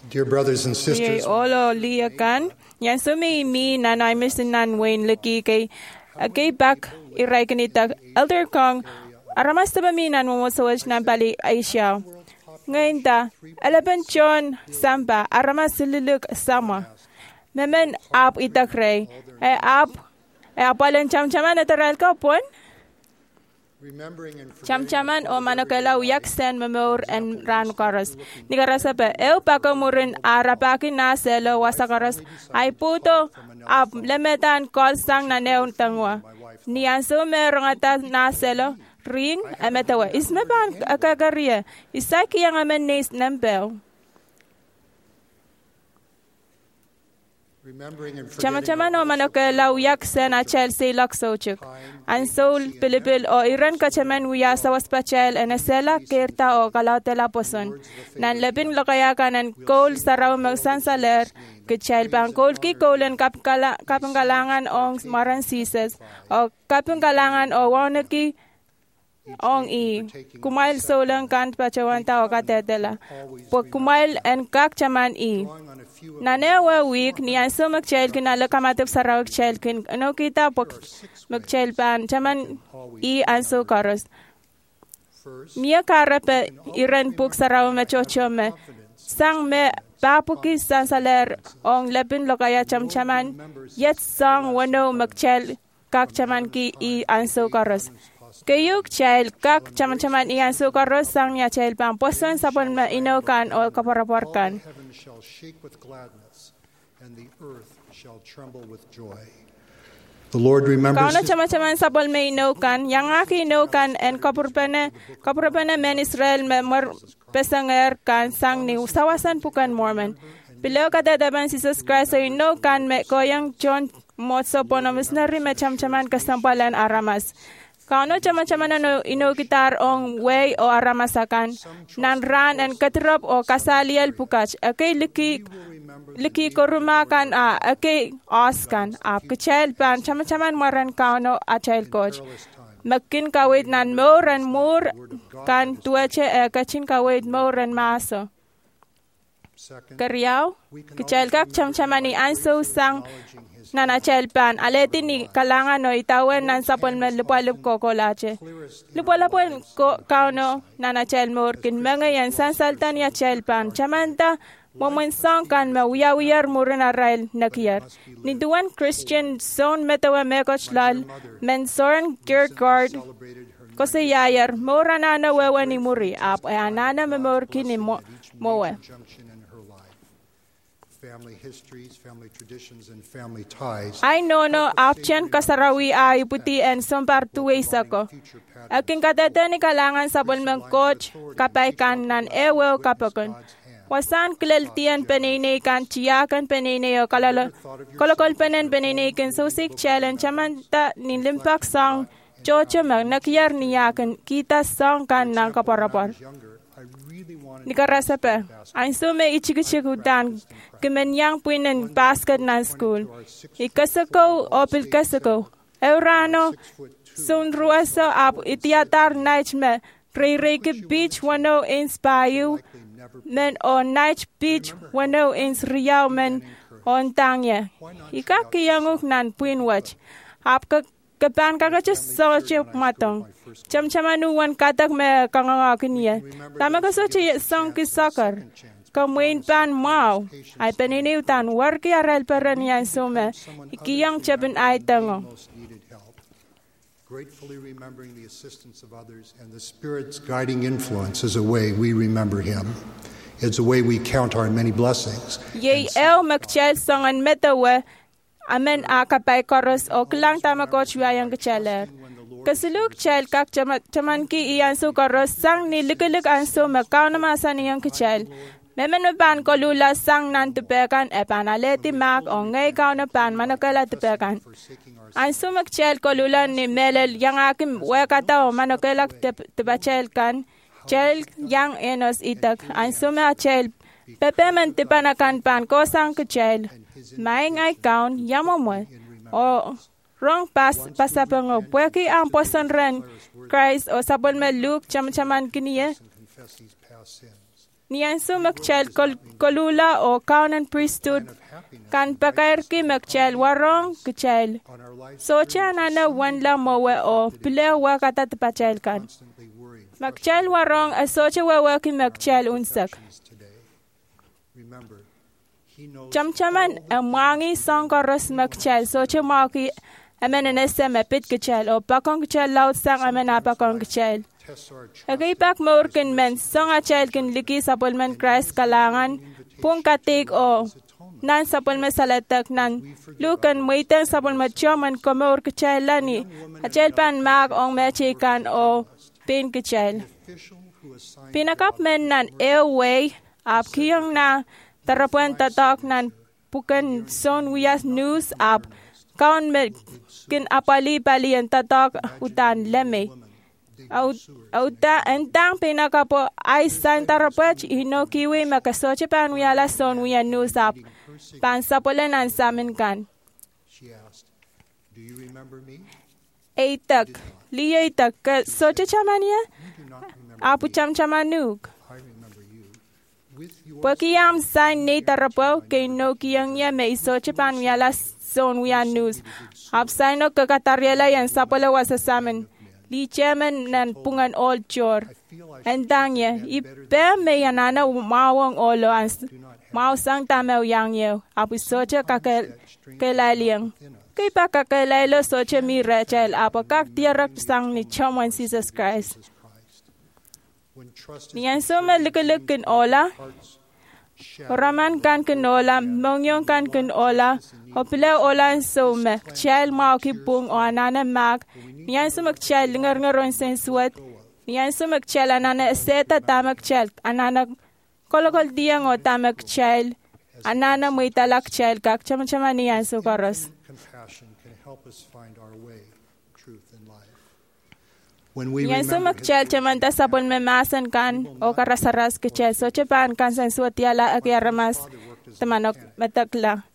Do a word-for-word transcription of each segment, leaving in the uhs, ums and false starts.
Dear brothers and Ye sisters, olo liakan yan sumi mi nanay misinan Wayne laki kay agay bak iray kanita elder kong aramas taba mi nan mo sawaj nan bali Asia. Ngayon da eleven John samba aramas siluluk sama. Memen ap itakray ay ap ay apalan cham-chaman ataral ka pon. Cham-chaman o manakala uyak sen memor en ran karas. Ni karasa pa eu pakamurin arapakin na selo wasakaras ay puto ap lemetan kol sang na neon tangwa. Ni anso merong atas na selo ring ametawa. Isme ban akagaria. Isaki yang amen nes nembel. Chama-chama no manakala uyak sen a Chelsea laksochuk. Ansol pilipil o iran kachaman uya sa waspachel enesela kirta o kalatela poson. Nan lebin lakayakan en kol saraw magsansaler kechel pang kol ki kolen kapanggalangan o maran sises o kapanggalangan o wanaki ong i kumail solang kan pachawanta o katetela. Po kumail en kak chaman i. Nanewa week ni anso magchel kin ala kamatip sarawak chel kin ano kita pok magchel pan chaman i anso karos. Mia karape iran puk saraw machocho me sang me papuki san saler ong lepin lokaya cham chaman yet sang wano magchel kak chaman ki i anso karos. Kayuk chel kak chaman-chaman iyan sukaros sang niya chel pang poson sapon ma inokan o kaparaporkan. The Lord remembers Kauna chaman-chaman sapon ma inokan, yang aki inokan en kapurpene, kapurpene men Israel me mor pesanger kan sang ni usawasan pukan Mormon. Bilo kadadaban Jesus Christ o inokan me koyang John motso ponamis na rin me cham-chaman kasampalan aramas. Kano chama-chama na inokitar ong way o aramasakan, nan ran and katrop o kasalial pukach, akay liki, liki korumakan a, akay oskan, ap kachel pan, chama-chaman maran kano a child coach. Makin kawit nan moran mur kan tuache e kachin kawit moran maso. Karyaw, kachel kak cham-chaman ni anso sang, nana chelpan aleti ni kalangan no itawan nan sapon me lupalup ko kolache lupalapon ko kauno nana chelmor kin mga yan sansaltan ya chelpan chamanta momon song kan ma uya uyar muren arail nakiyar ni duan Christian zone metawa mekochlal mensoran Kierkegaard ko sa yayar mora nana wewa ni muri ap ay anana memor kin ni mo mowe. Family histories, family traditions, and family ties. I know no afchen kasarawi ay puti en sompar tuwis ako. Aking katete ni kalangan sa bulmang coach kapay kan nan ewe kapakon. Wasan kilaltian penene kan chiyakan penene o kalalo kolokol penen penene kan sosik challenge chamanta ni limpak song chocho mag nakiyar niyakan kita song kan ng kaparapar. Nikarasa pa, ang sume ichikuchikudan, kimenyang puinen basket na school. Ikasako o pilkasako. Eurano, sunruaso ap itiatar naich me, pre-reke beach wano inspire, men o naich beach wano ins riyaw men on tangya. Ikakiyanguk nan puinwach, ap kapan kakachus so chuk matong. Cham-chamanuan katak me kangangakin niya. Tama ka so chiya song kisakar. Kamuin pan mau. Ay paniniutan warki aral paran yan sume. Ikiyang chapin ay tango. Gratefully remembering the assistance of others and the Spirit's guiding influence is a way we remember Him. It's a way we count our many blessings. Yay el magchel songan metawe. Amen akapay koros o klang tama ko chwayang kachaler. Kasuluk chel kak chaman ki iyan su koros sang ni likilik anso makaw na masa niyang kachel. Memen pan ko lula sang nan tupekan e panaleti mak o ngay kaw na pan manakala tupekan. Anso magchel ko lula ni melel yang akim wekata o manakala tupachel kan. Chel yang enos itak. Anso ma chel pepe men tipanakan pan ko sang kachel. Maing ay kaun yamo mo. O Rong pas pasapango pueki ang poson ren Christ o sabon me Luke cham-chaman kiniye. Niyan su magchel kol kolula o kaunan priesthood kan pakair ki magchel warong kchel. So cha nana wanla mowe o pile wa kata tpachel kan. Magchel warong asoche wa ki magchel unsak. Chamchaman amwangi sangkaros magchel soche maki amenenese mepit kchel o pakong kchel laut sang amenapakong kchel. Agipak maurkin men songa chel kin liki sapulmen Christ kalangan pung katik o nan sapulmen salatak nan lukan muitang sapulmen choman komaur kchel lani achel pan mag ong mechikan o pin kchel. Pinakap men nan airway ap kiyong na tarapuan tatak nan pukan son wiyas news ap kaon me kin apali pali ang tatak utan leme. Auta entang pinakapo ay san tarapach ino kiwi makasoche pan wiyala son wiya news ap pan sapulan an samin kan. Eitak liya itak ka soche chamania apu cham chamanuk. Pagkiyam sign ni tarapo kay no kiyang niya may isoche pan wiyala son wiya news ap sign no kakataryala yan sapula wasa samin. Li chairman nan pungan old chor. Entang ye, ipe me yanana mawang olo ans maw sang tamaw yang ye. Apu soche kakel kelaliang. Kay pa kakelalo soche mi rachel apo kak tiarak sang ni chaman Jesus Christ. Niyan so me likulikin ola. Raman kan kenola, mongyong kan kenola, hopila olan so me, child mau kipung o anana mag, niyan so magchild lingar ngaron sensuat, niyan so magchild anana eseta tamak child, anana kolokol diyang o tamak child, anana may talak child kak, chama-chama niyan so karos. Niyan so magchel chamanta sapon memasan kan o karasaras kechel so chepan kan sensuat yala akyaramas tamanok matakla.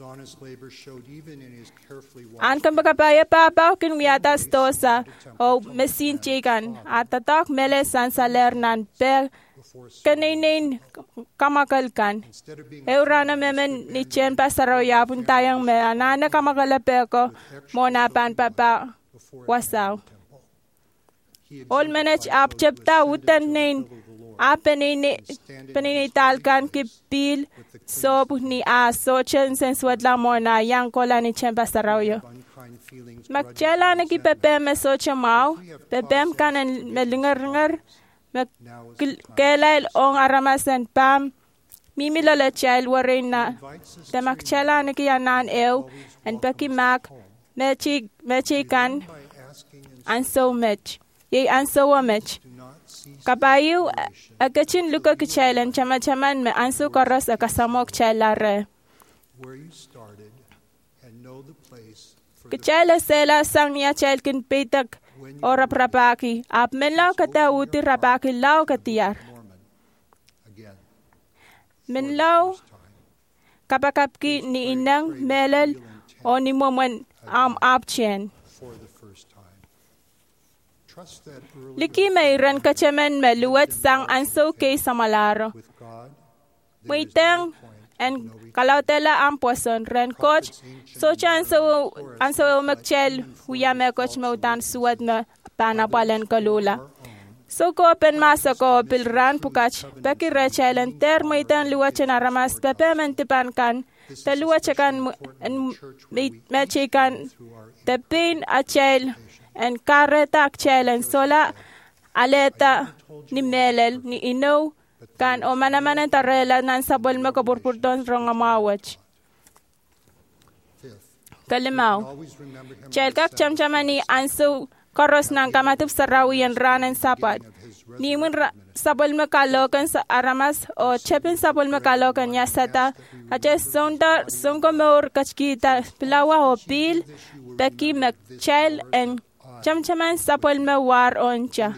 An kan bakapaya papaw kin wiatas tosa o mesin chikan at tatak mele san saler nan per kaninin kamakalkan. Eurana memen ni chen pasaraw yapun tayang me anana kamakalapeko mona pan papa wasaw. All manage ap chapta utan nin apenini peninitalkan kipil so ni a sochen sensuat la mona yang kola ni chempa sarawyo. Magchela na ki pepem me soche mau, pepem kanan melingar-ngar, magkelail ong aramasan pam, mimilala chel warin na, te magchela na ki anan ew, and pakimak, mechi, mechikan, and so much. Ye anso wamech. Kapayu agachin luka kichailan chama-chaman me anso karas akasamok chailare. Kichaila sela sang niya chail kin petak o raprapaki. Ap menlaw kata uti rapaki law katiyar. Menlaw kapakapki ni inang melal o ni moman am apchen. Liki mayran kachaman maluwat sang anso kay samalaro. Waitang and kalautela ang poson ren coach. So chan anso anso magchel huya me coach mautan suwat na panapalan kalula. So ko open masa ko pilran pukach baki rechelan ter maitan luwat chan aramas pepe mentipan kan taluwat chakan mechikan tepin achel and kareta akchelen sola aleta ni melel ni ino kan o manamanan tarela nan sabol makapurpurton rong amawach. Kalimaw. Chelkak chamchamani anso karos ng kamatup sa rawiyan ranan sapat. Nimun ra- sabol makalokan sa aramas o chepin sabol makalokan niya sata. Ache sonda songkomor kachkita pilawa o pil beki makchel and chamchaman sapol me war oncha.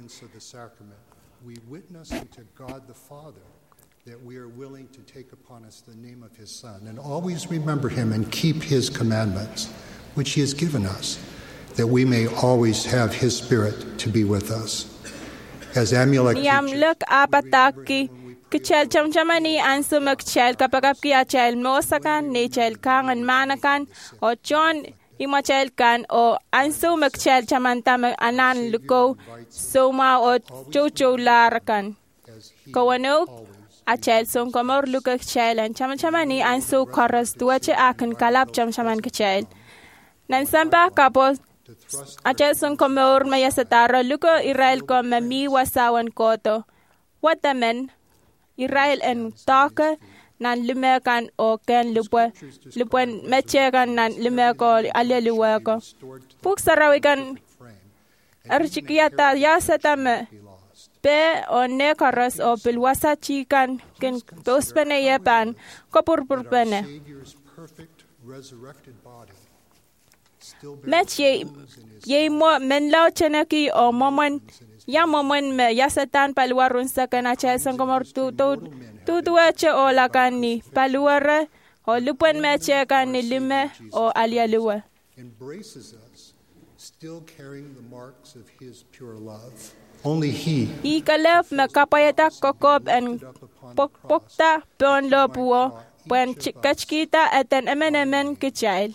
We witness to God the Father that we are willing to take upon us the name of His Son and always remember Him and keep His commandments, which He has given us, that we may always have His Spirit to be with us. As Amulek Niyamlek apataki Kechel chamchamani ansu magchel kapag kiachel mosakan ni chel kangan manakan o John imachel kan o ansu magchel chamanta mag anan luko soma o chocho larakan. Kawano achel song komor luka kechel and chamchamani ansu koras duache akan kalap chamchaman kechel. Nan sampa kapos achel song komor mayasatara luka Israel ko mami wasawan koto. Watamen Israel en taka nan lumekan o ken lupwe lupwen mechekan nan lumeko aleluweko. Puk sarawikan archikiata yasatame pe o nekaras o pilwasa chikan ken tospene yepan kopurpurpene. Mech ye ye mo menlau chenaki o momon ya momon me yasatan palwarun sa kanacha sang komor tu tu tu tuache o lakani palwara o lupwen meche kan ni lime o alialuwa. Embraces us, still carrying the marks of his pure love. Only he. Ikalef me kapayata kokop en pokpokta pon lopuo pen kachkita eten emenemen kichail.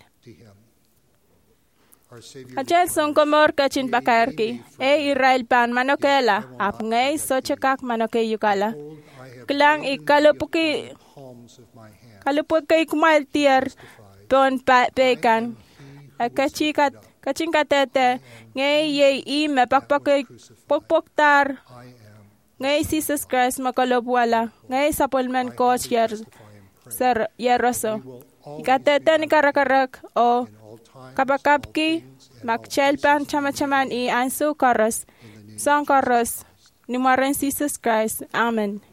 Achel song komor kachin pakarki, e Israel pan manokela, ap ngay sochakak manoke yukala. Klang ikalupuki, kalupuki kumal tier, pon pekan, kachikat, kachin katete, ngay ye i me pakpaki pokpoktar, ngay Jesus Christ makalopwala, ngay sapolmen coach yer, ser yeroso. Ikatete ni karakarak o kapakapki magchelpan chamachaman i ansu karos, song karos, ni Jesus Christ. Amen.